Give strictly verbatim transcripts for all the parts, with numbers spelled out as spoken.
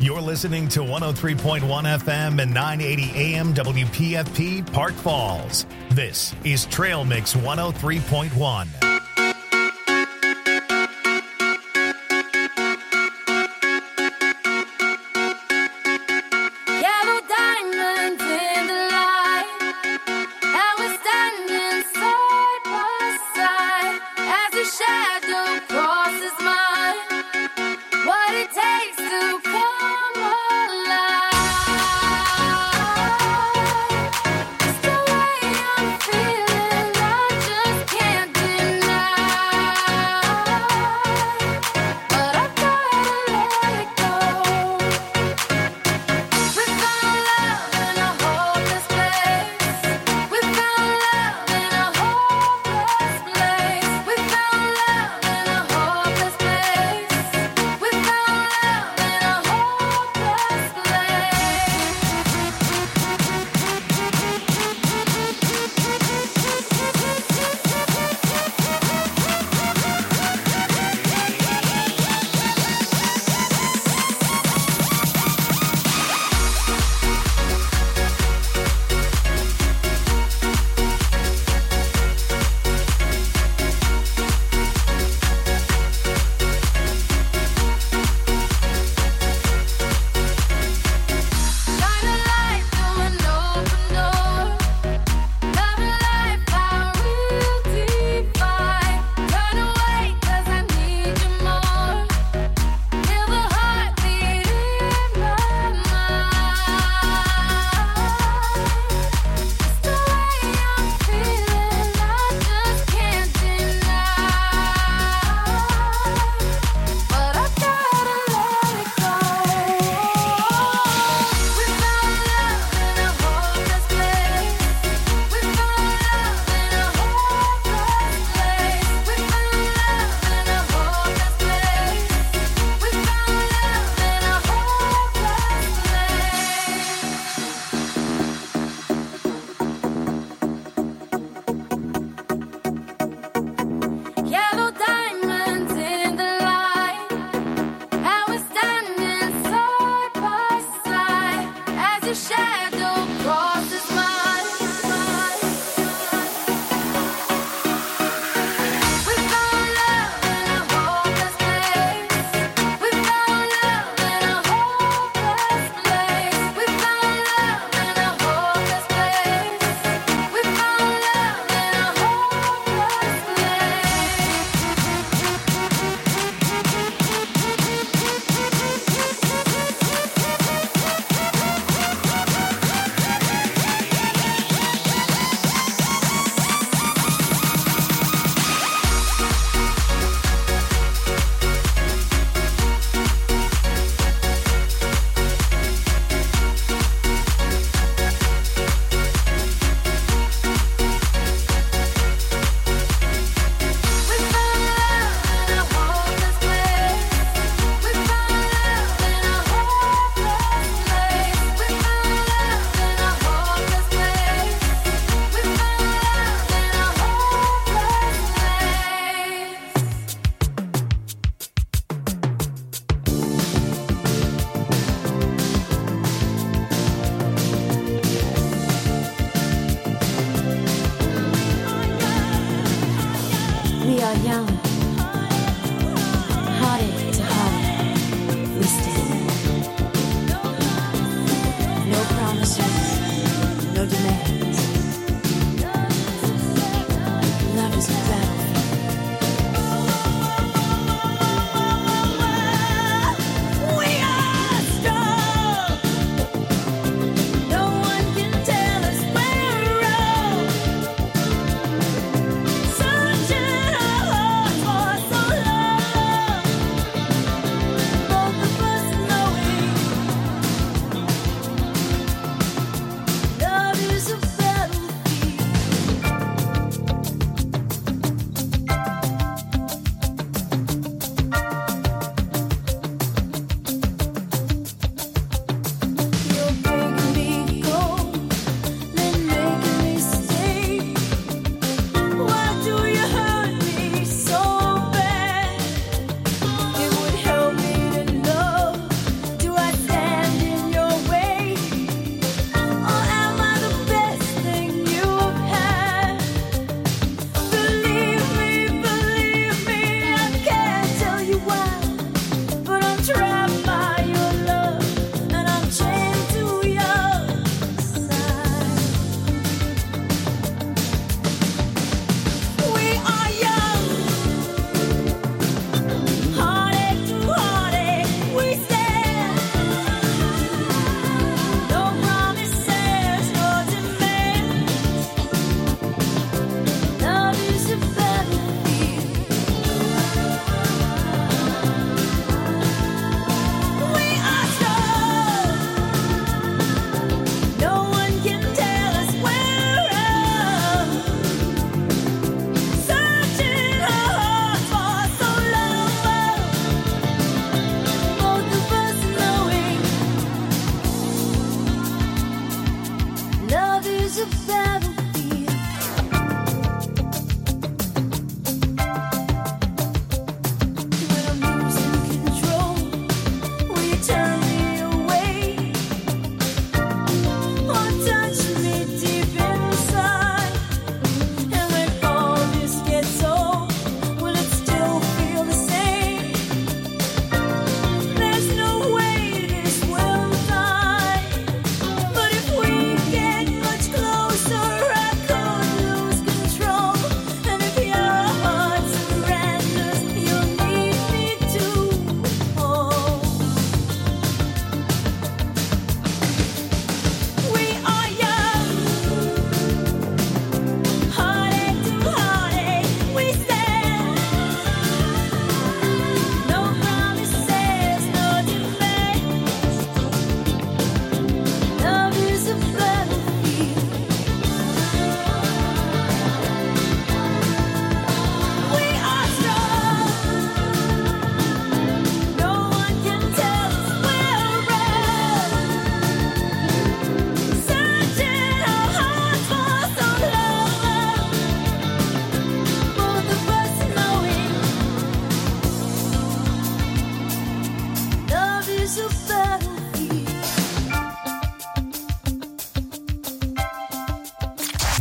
You're listening to one oh three point one F M and nine eighty A M W P F P Park Falls. This is Trail Mix one oh three point one.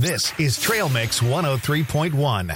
This is Trail Mix one oh three point one.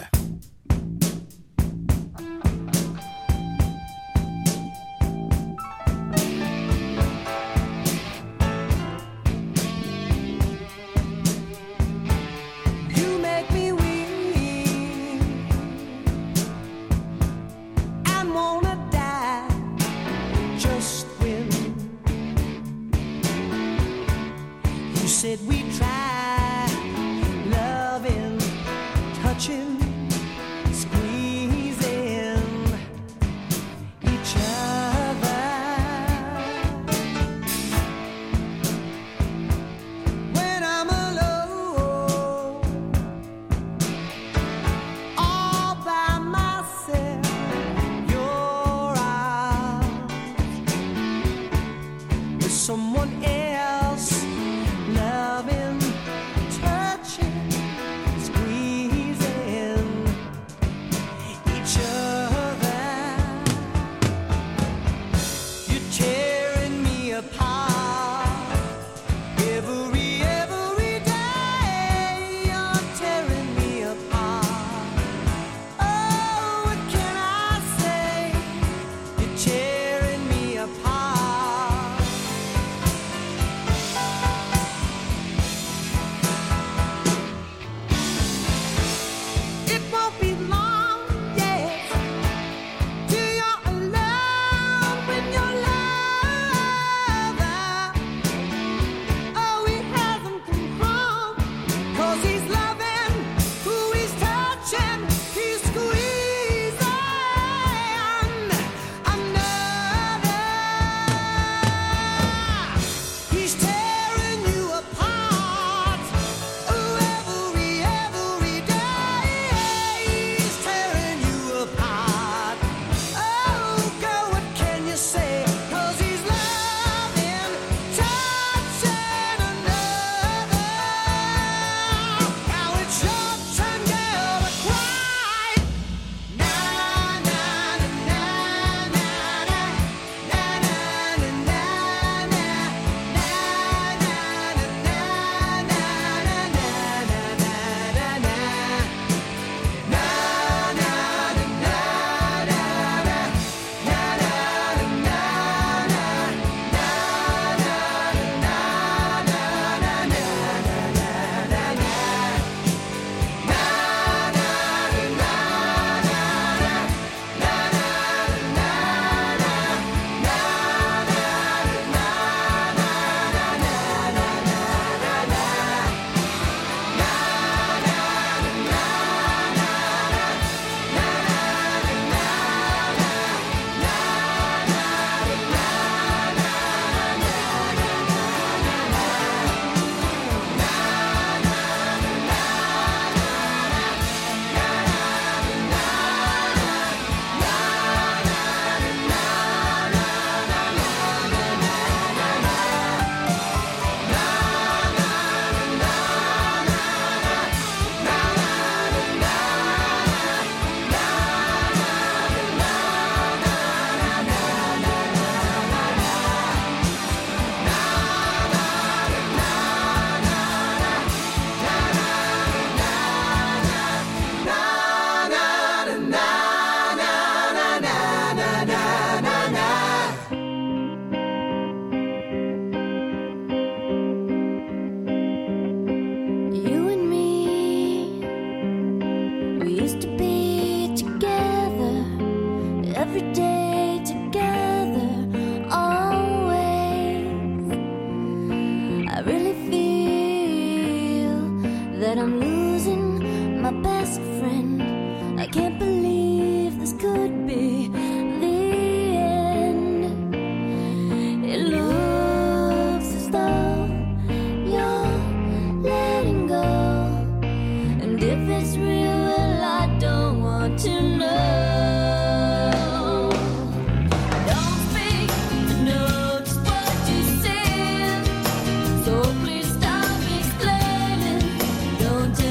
Don't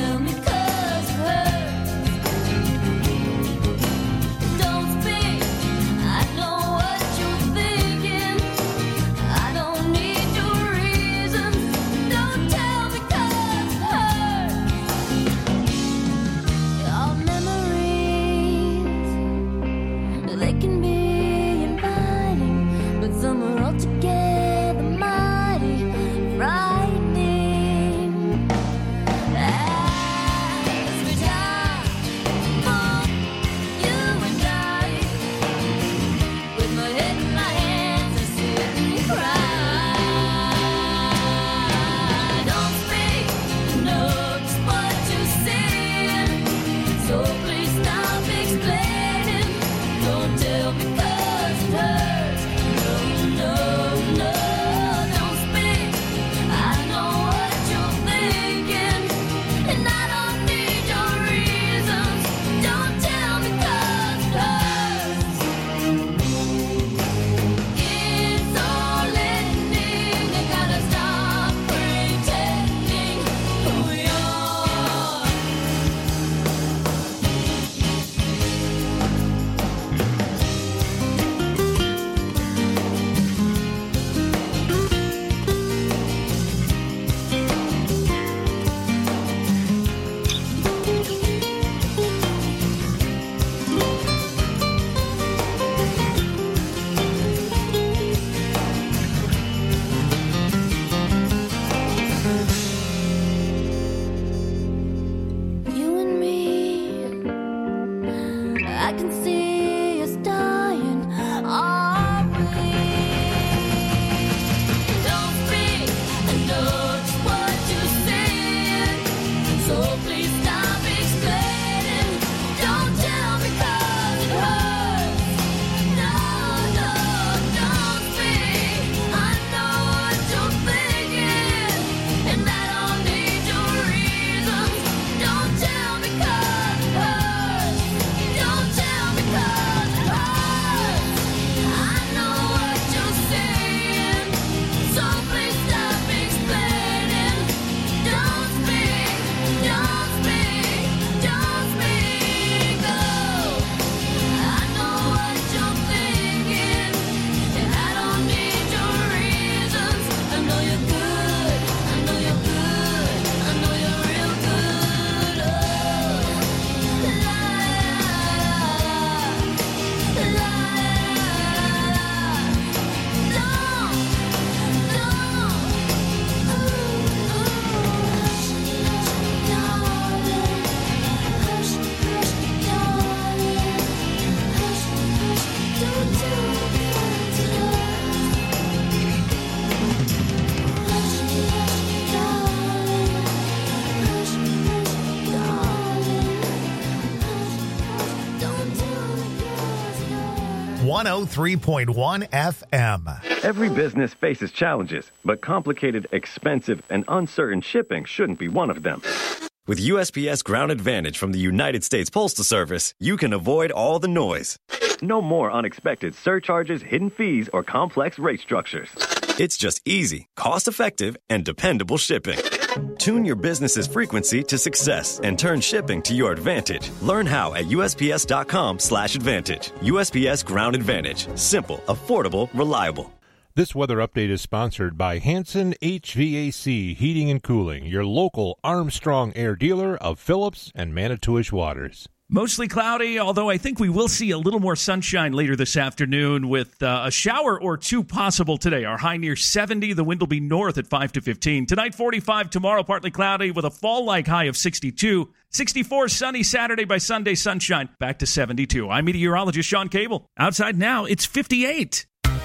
one oh three point one F M. Every business faces challenges, but complicated, expensive, and uncertain shipping shouldn't be one of them. With U S P S Ground Advantage from the United States Postal Service, you can avoid all the noise. No more unexpected surcharges, hidden fees, or complex rate structures. It's just easy, cost-effective, and dependable shipping. Tune your business's frequency to success and turn shipping to your advantage. Learn how at U S P S dot com slash advantage. U S P S Ground Advantage. Simple, affordable, reliable. This weather update is sponsored by Hanson H V A C Heating and Cooling, your local Armstrong Air dealer of Phillips and Manitowish Waters. Mostly cloudy, although I think we will see a little more sunshine later this afternoon with uh, a shower or two possible today. Our high near seventy. The wind will be north at five to fifteen. Tonight, forty-five. Tomorrow, partly cloudy with a fall-like high of sixty-two. sixty-four sunny Saturday by Sunday sunshine. Back to seventy-two. I'm meteorologist Sean Cable. Outside now, it's fifty-eight.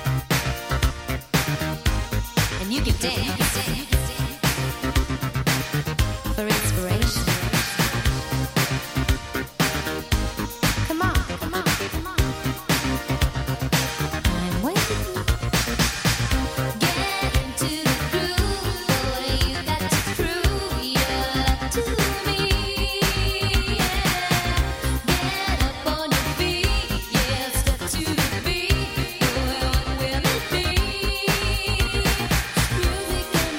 And you can dance for inspiration. Come on, come on, come on. I'm waiting. Get into the groove, boy. You got to prove your love to me. Yeah. Get up on your feet, yeah. Step to the beat, boy. What will it be? Music and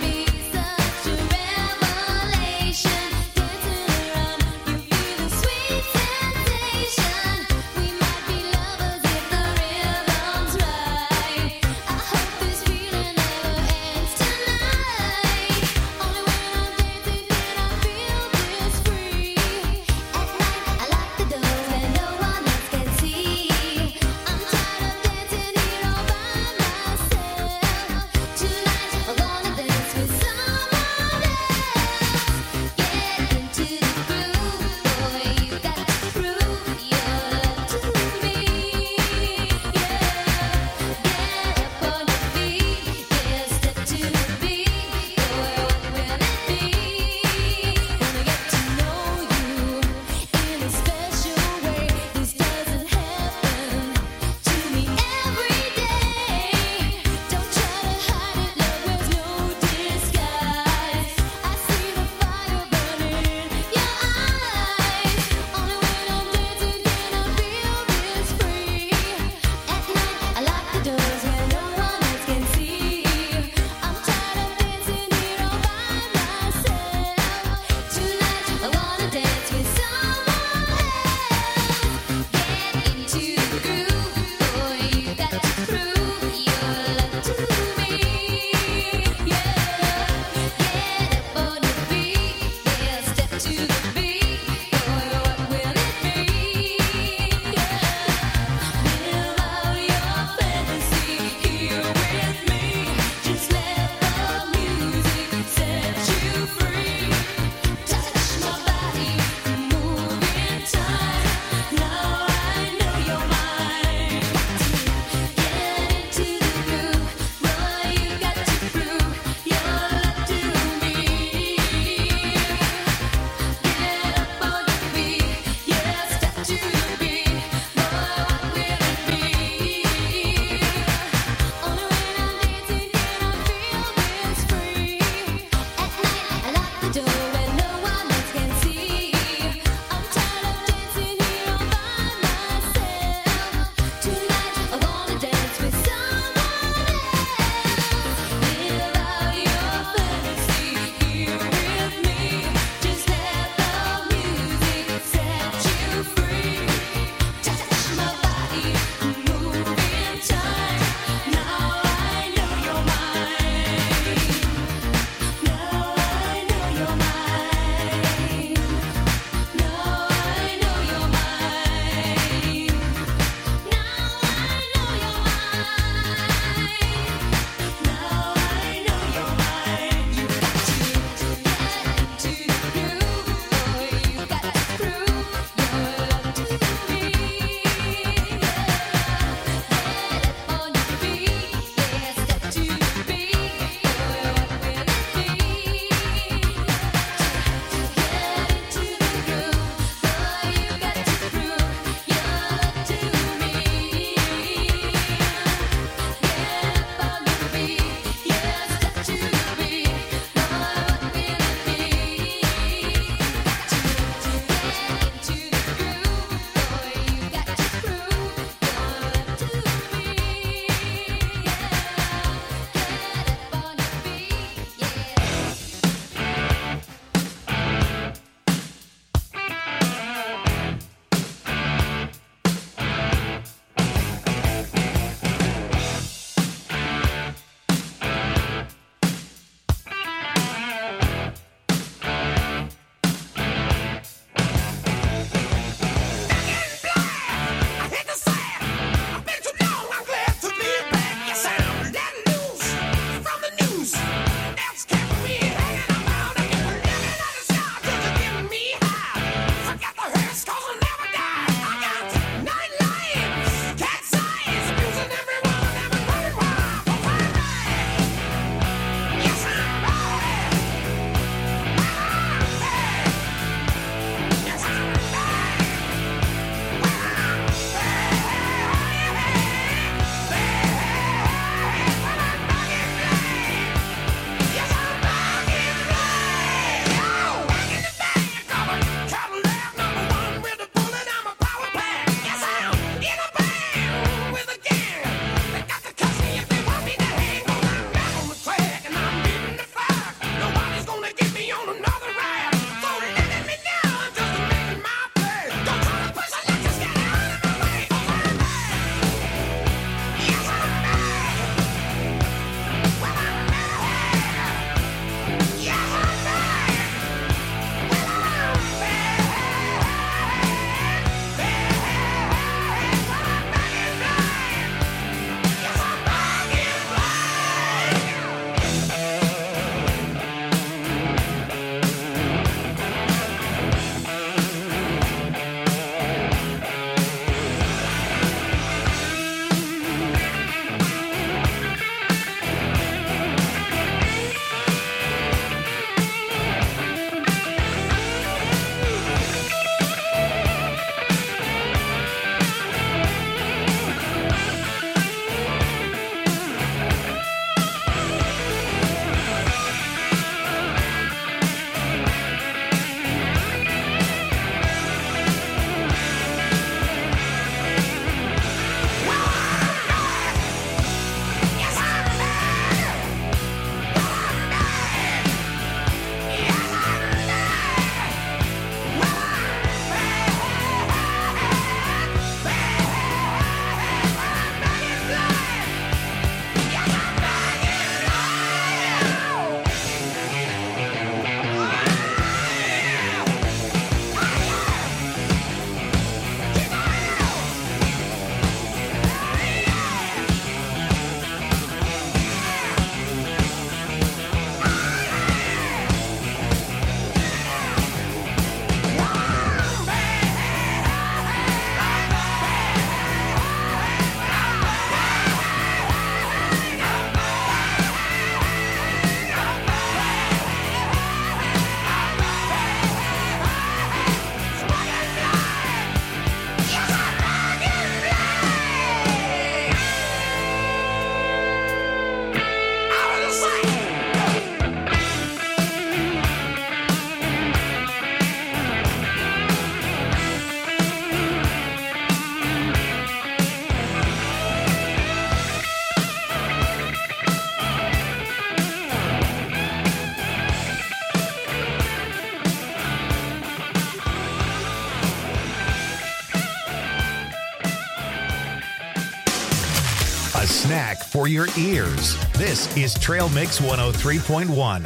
for your ears. This is Trail Mix one oh three point one.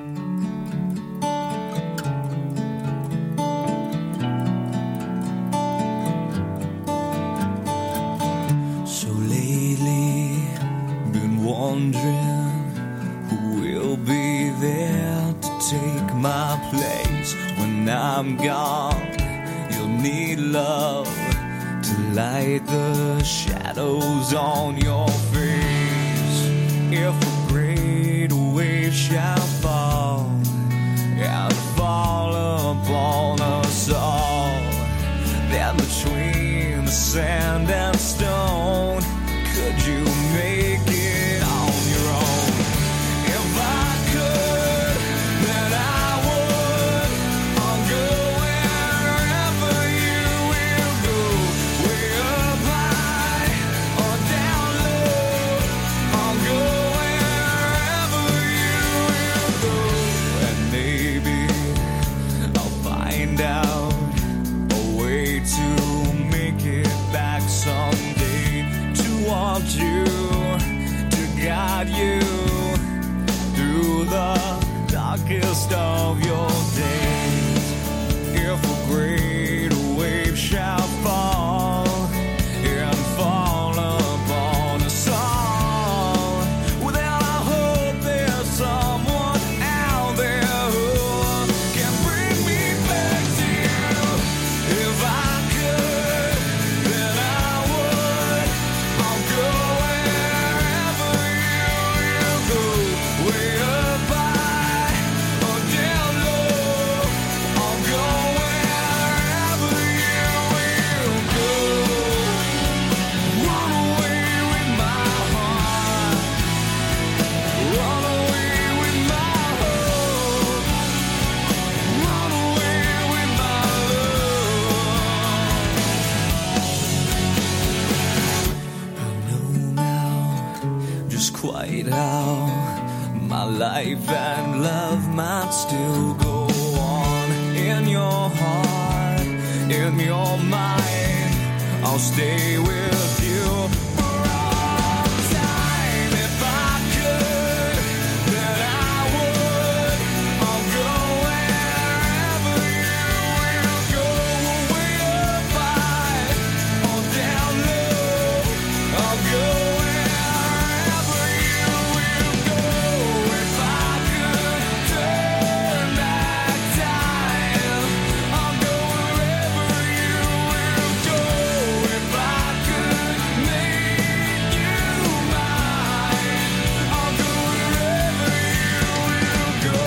So lately, been wondering who will be there to take my place when I'm gone. You'll need love to light the shadows on your face. If a great wave shall fall and fall upon us all, then between the sand and stone, could you make it on your own? If I could, then I would. I'll go wherever you will go, way up high or down low. I'll go wherever you will go, and maybe I'll find out a way to make it back someday, to want you, to guide you through the darkest of your days. If a great wave shall fall and fall upon us all, well, then I hope there's someone out there who can bring me back to you. If I could, then I would. I'll go wherever you will go, way up high or down low. I'll go wherever you will go. Run away with my heart, run away with my hope, run away with my love. I know now just quite how my life and love might still go on. In your heart, in your mind, I'll stay with you for all time. If I could, then I would. I'll go wherever you will go, way up high or down low. I'll go wherever you will go. If I could turn back time, I'll go wherever you will go. If I could make you mine, I'll go wherever you will go.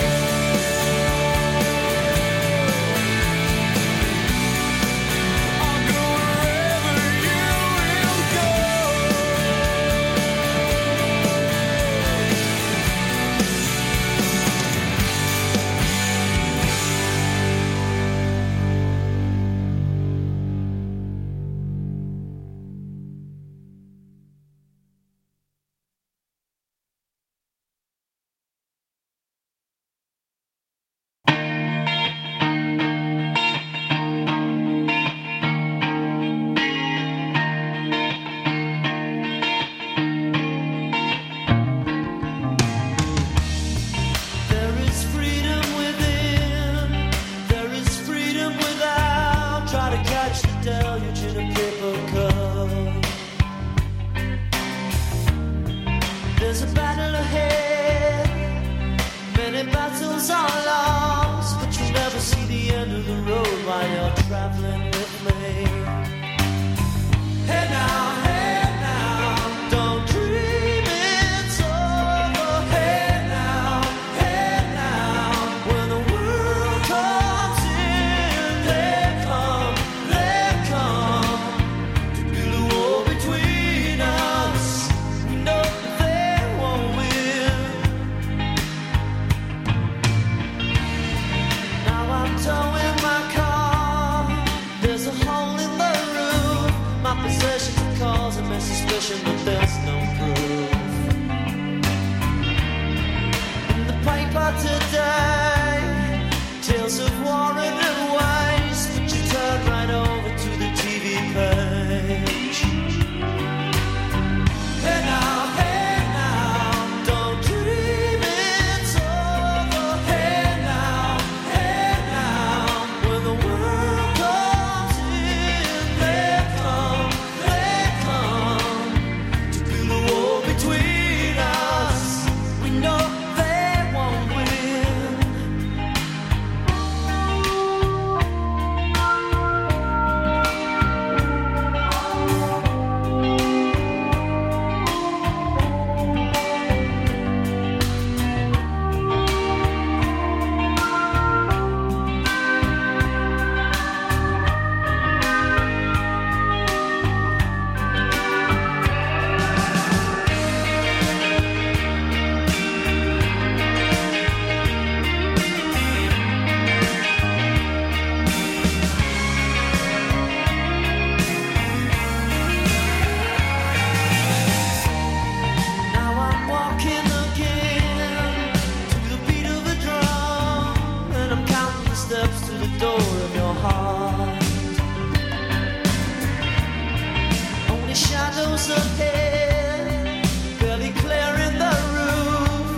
I'll go wherever you will go. There is freedom within, there is freedom without. Try to catch the deluge in a paper cup. There's a battle ahead, many battles are lost, but you'll never see the end of the road while you're traveling with me. Hey now, hey now, don't dream it's over. Hey now, hey now, when the world comes in, they come, they come to build a wall between us. We know they won't win. Now I'm towing my car. There's a hole in the roof. My possessions are causing me suspicion, but there's no proof. In the paper today, tales of war and waste, but you turn right over to the T V page. Hey now, hey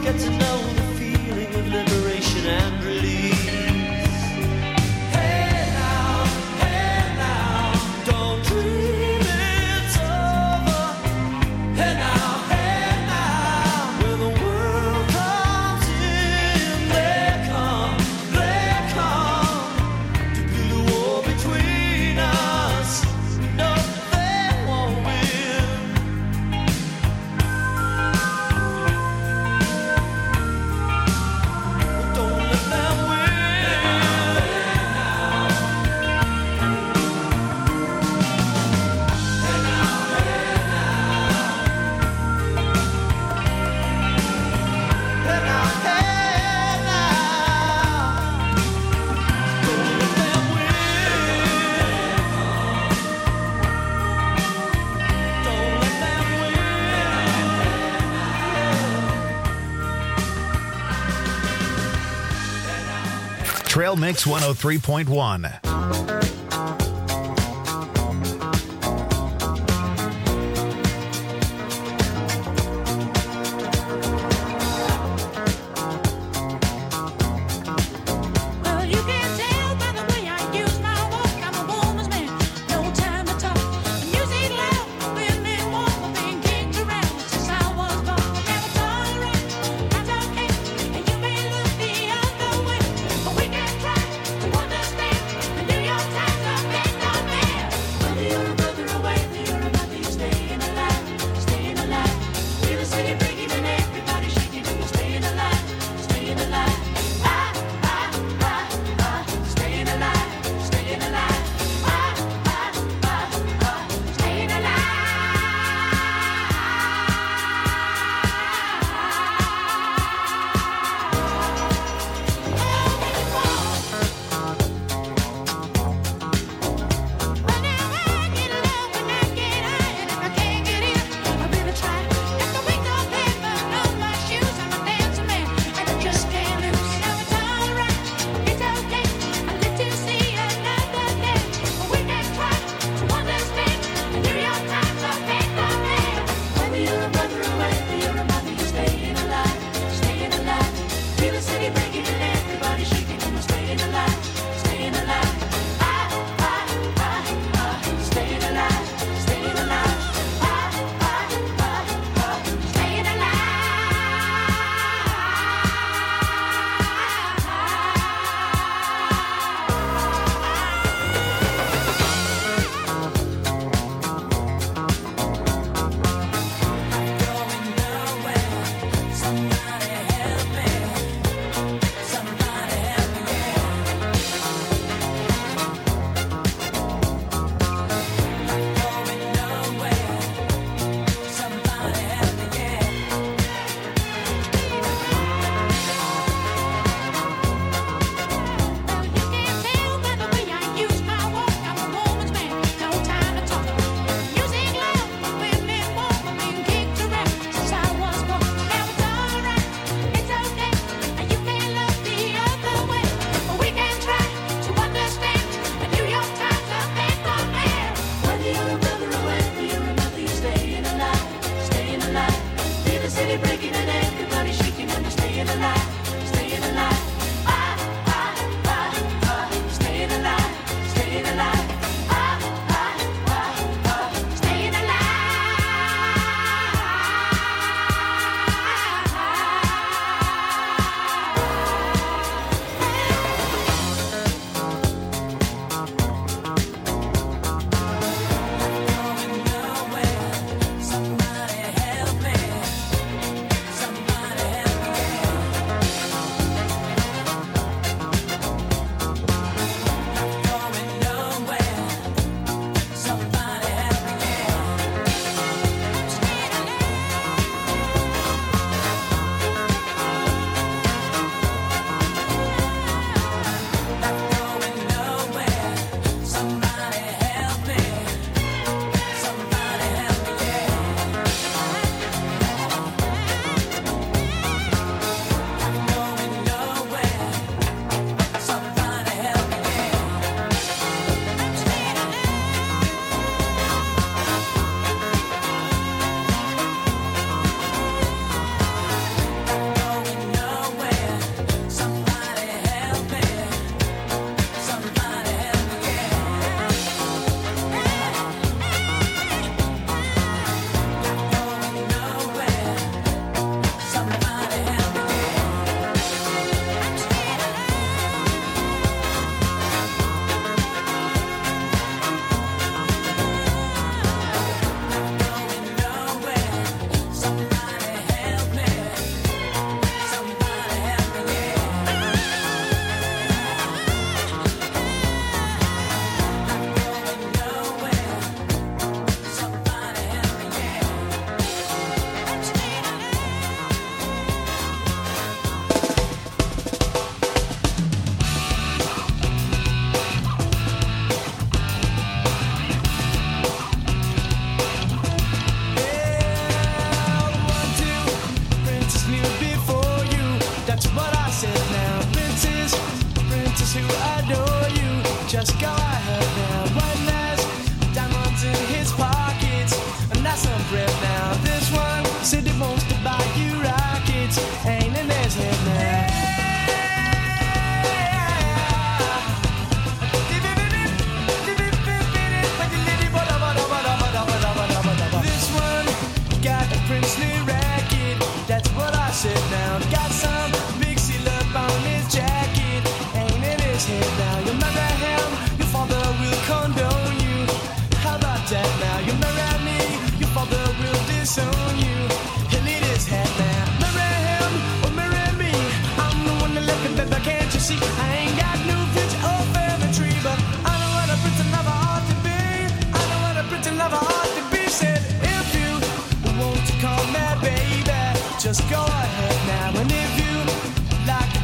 get to know the feeling of liberation and release. Hey now, hey now, don't dream it's over. Hey now, hey now, when the world comes in, they come, they come to build a war between us. No, they won't win. Don't let them win. Hey now, hey now, don't let them win. Don't let them win. Trail Mix one oh three point one. Well, you can tell by the way I use my walk. I'm a woman's man, no time to talk. Music loud, women walk, I've been kicked around since I was born. Never tolerate, that's okay. And you may look the other way, but we can try to understand the New York Times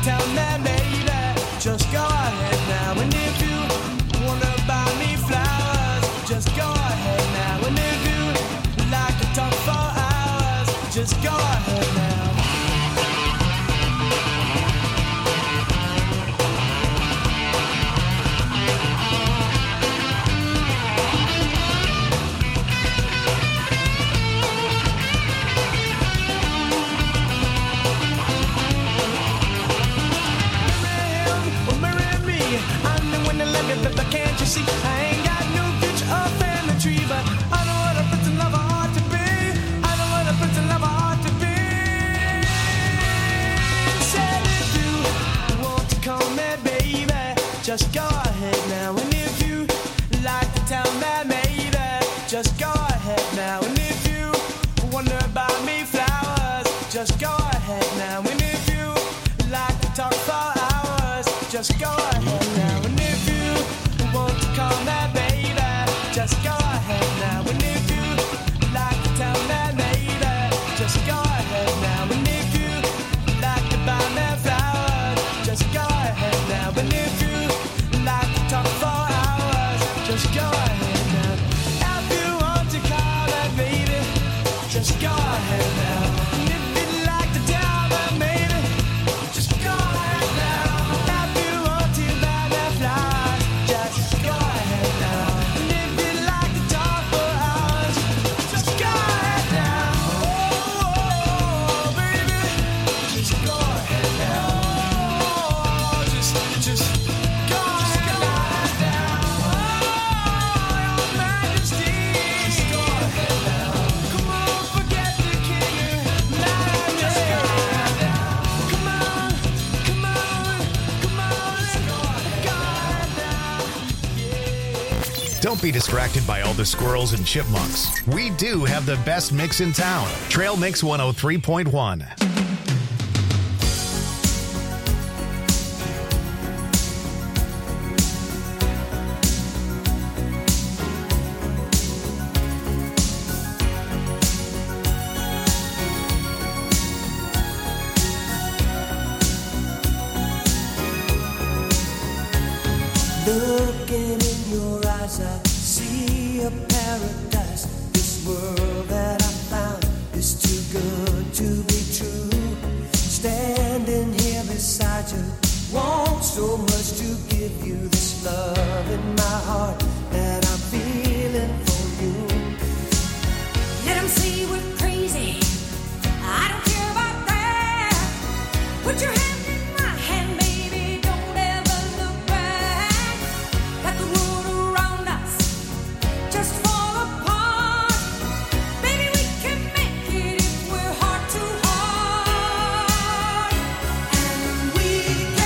tell me, baby, just go ahead now. And if you wanna buy me flowers, just go ahead now. And if you like to talk for hours, just go ahead now. But can't you see, I ain't got no future up in the tree, but I know what a prince and lover ought to be. I know what a prince and lover ought to be. Said if you want to call me baby, just go ahead now. And if you like to tell me maybe, just go ahead now. And if you wonder about me flowers, just go ahead now. And if you like to talk for hours, just go ahead now. And if you want to call me baby, just go ahead now. And if you like to tell me maybe, just go ahead now. And if you like to buy me flowers, just go ahead now. And if you like to talk for hours, just go ahead now. If you want to call me baby, just go ahead now. And if you like to tell me maybe, just go ahead now. If you want to buy me flowers, just go ahead now. And if you like to talk for hours, just go ahead now. Oh, baby, just go ahead now. Oh, just, just go ahead now. Oh, your Majesty, just go ahead now. Come on, forget the king. Just go ahead now. Come on, come on, come on, let's go ahead now. Don't be distracted by all the squirrels and chipmunks. We do have the best mix in town. Trail Mix one oh three point one. Looking in your eyes, I see a paradise. This world that I found is too good to be true. Standing here beside you, want so much to give you this love in my heart that I'm feeling for you. Let 'em say we're crazy. I don't care about that. Put your hand in my hand, baby. Don't ever look back. Let the world around us just fall apart. Baby, we can make it if we're heart to heart. And we can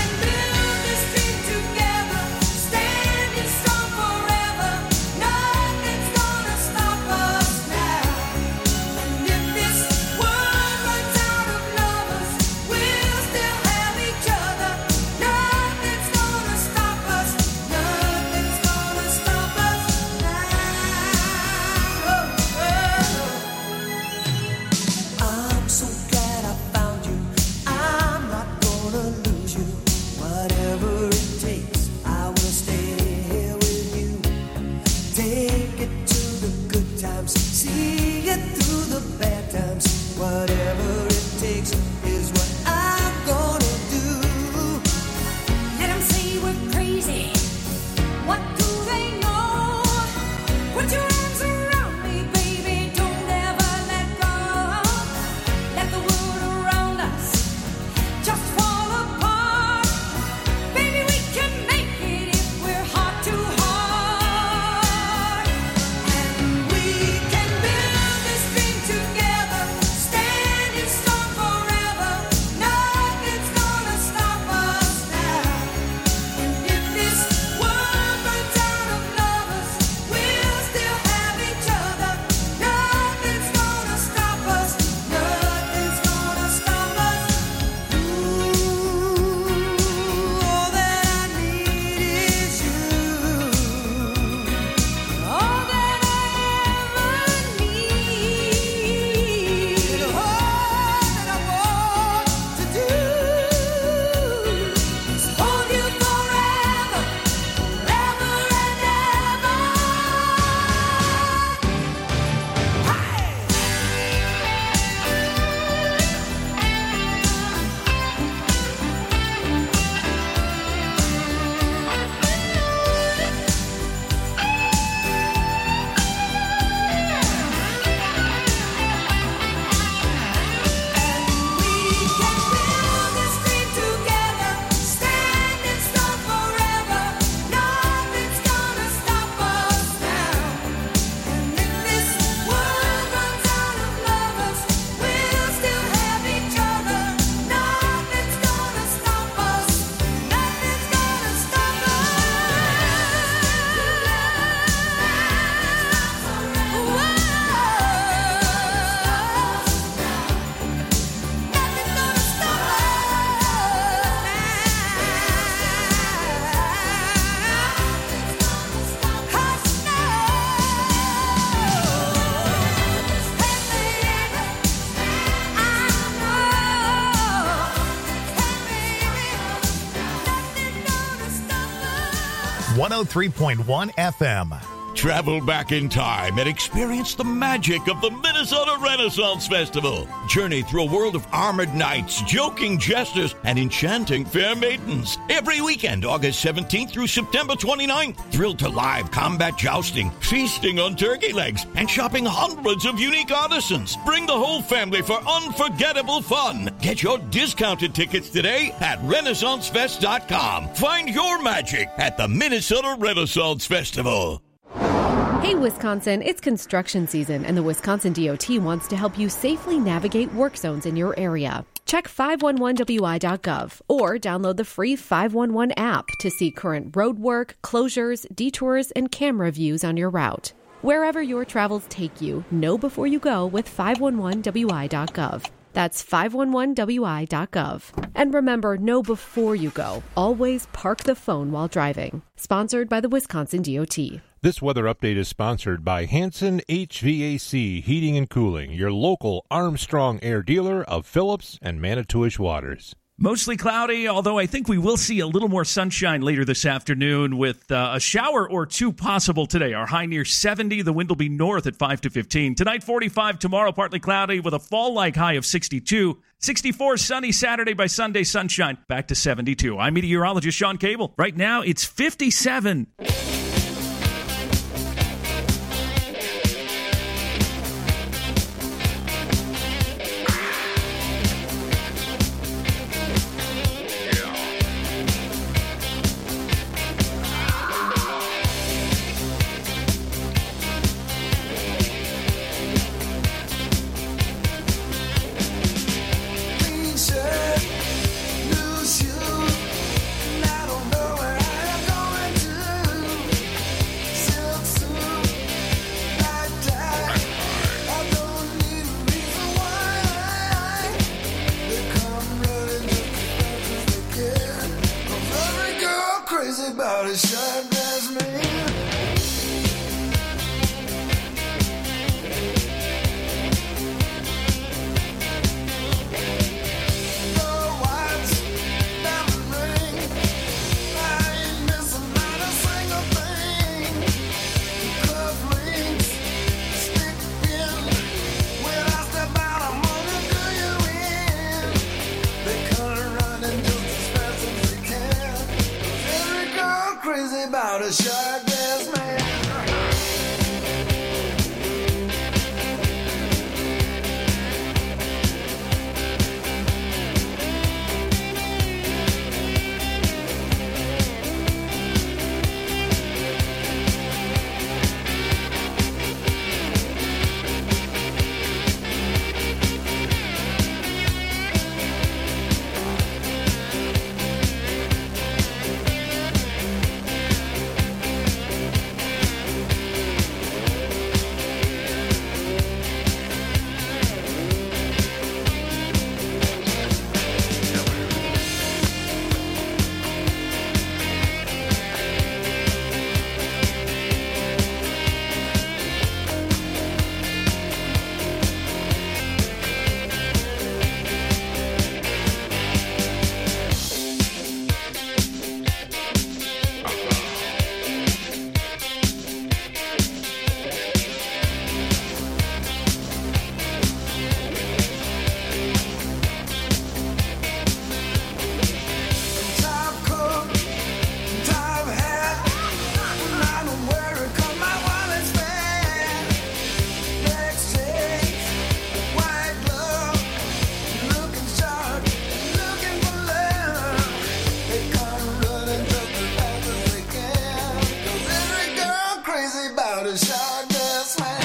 one oh three point one F M. Travel back in time and experience the magic of the Minnesota Renaissance Festival. Journey through a world of armored knights, joking jesters, and enchanting fair maidens. Every weekend, August seventeenth through September twenty-ninth. Thrill to live combat jousting, feasting on turkey legs, and shopping hundreds of unique artisans. Bring the whole family for unforgettable fun. Get your discounted tickets today at Renaissance Fest dot com. Find your magic at the Minnesota Renaissance Festival. Hey, Wisconsin, it's construction season, and the Wisconsin D O T wants to help you safely navigate work zones in your area. Check five one one W I dot gov or download the free five one one app to see current road work, closures, detours, and camera views on your route. Wherever your travels take you, know before you go with five one one W I dot gov. That's five one one W I dot gov. And remember, know before you go. Always park the phone while driving. Sponsored by the Wisconsin D O T. This weather update is sponsored by Hanson H V A C Heating and Cooling, your local Armstrong Air dealer of Phillips and Manitowish Waters. Mostly cloudy, although I think we will see a little more sunshine later this afternoon with uh, a shower or two possible today. Our high near seventy. The wind will be north at five to fifteen. Tonight, forty-five. Tomorrow, partly cloudy with a fall-like high of sixty-two. sixty-four sunny Saturday by Sunday sunshine. Back to seventy-two. I'm meteorologist Sean Cable. Right now, it's fifty-seven. Clean shirt, new shoes, and I don't know where I'm going to. Silk suit, night tie, I don't need a reason why. They come running just as fast as they can. 'Cause every girl crazy about a short dress man. Crazy about a short dress man. Top coat, top hat, and I don't wear it 'cause my wallet's fat. Next change, white glove, looking sharp, looking for love. They come running just as fast as they can. 'Cause every girl crazy about a short dress man.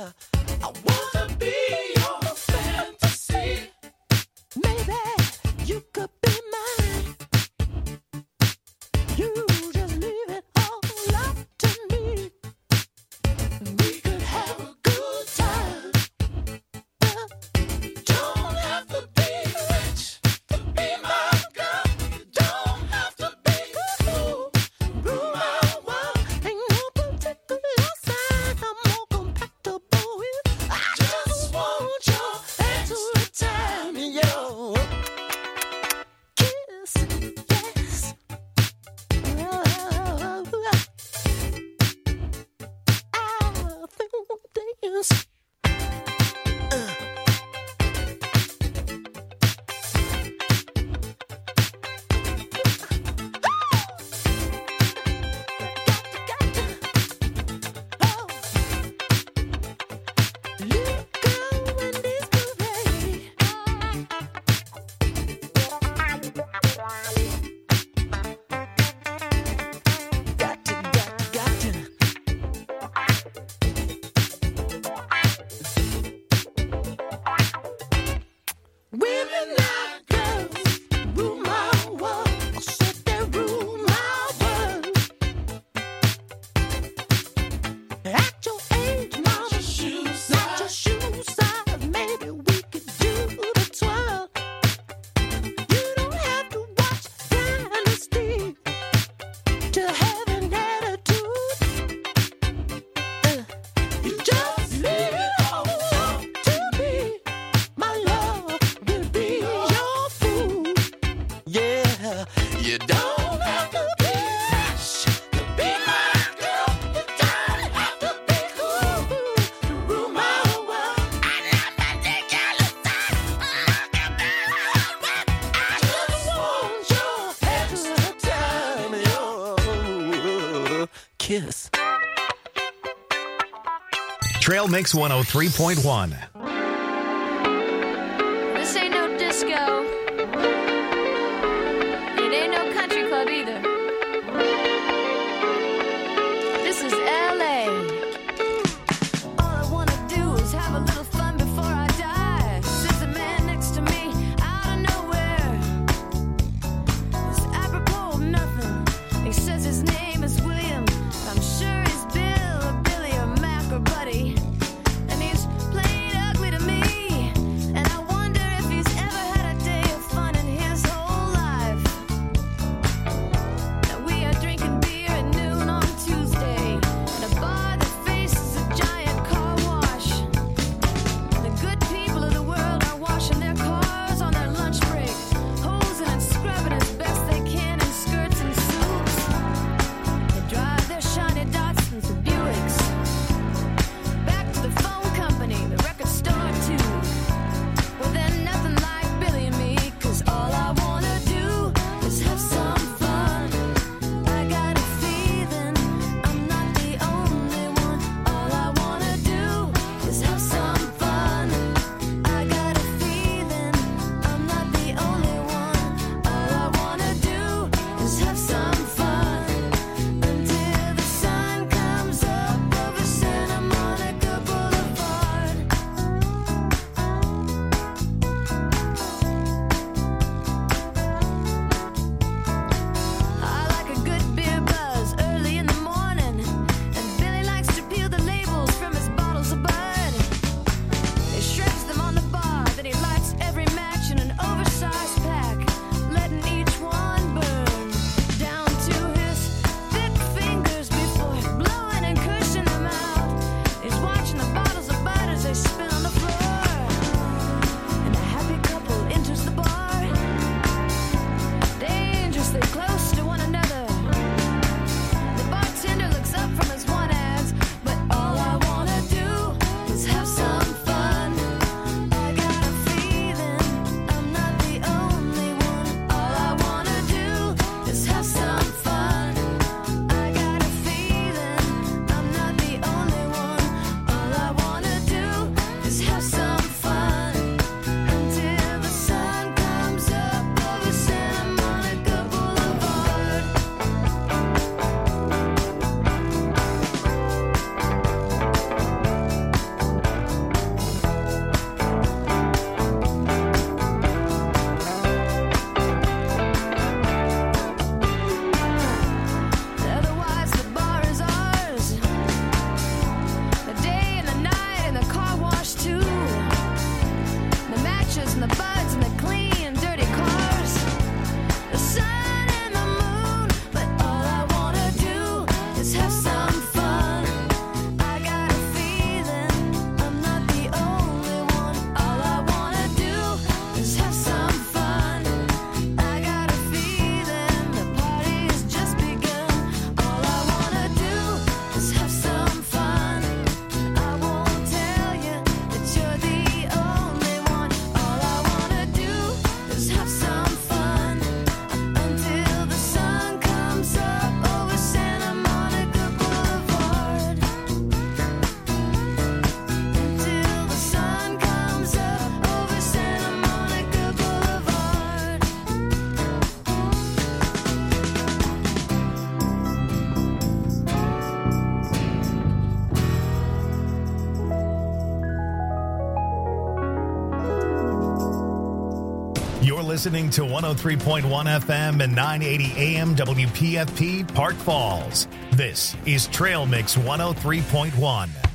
I wanna be your fantasy. Maybe you could be mine. You just leave it all up to me. We could have a good time. Don't have to be rich to be my girl. You don't have to be cool. Rule my world. Ain't no particular sign I'm more compatible with. I just want your extra time and your kiss. Yes. Oh, I think this. Women like girls rule my world. I said they rule my world. At your age, mama, not your shoe size. Maybe we could do the twirl. You don't have to watch Dynasty to have an attitude. Uh, you just leave it all up to me. My love will be your food. Yeah, you don't have to be rich to be my girl. You don't have to be cool to rule my world. I love my ridiculous side. I just want your extra time and your kiss. Trail Mix one oh three point one. This ain't no disco. It ain't no country club either. This is L A. All I wanna do is have a little fun before I die. Sits a man next to me out of nowhere. It's apropos of nothing. He says his name is William. I'm sure he's Bill or Billy or Mac or Buddy. And he's played listening to one oh three point one F M and nine eighty A M W P F P Park Falls. This is Trail Mix one oh three point one.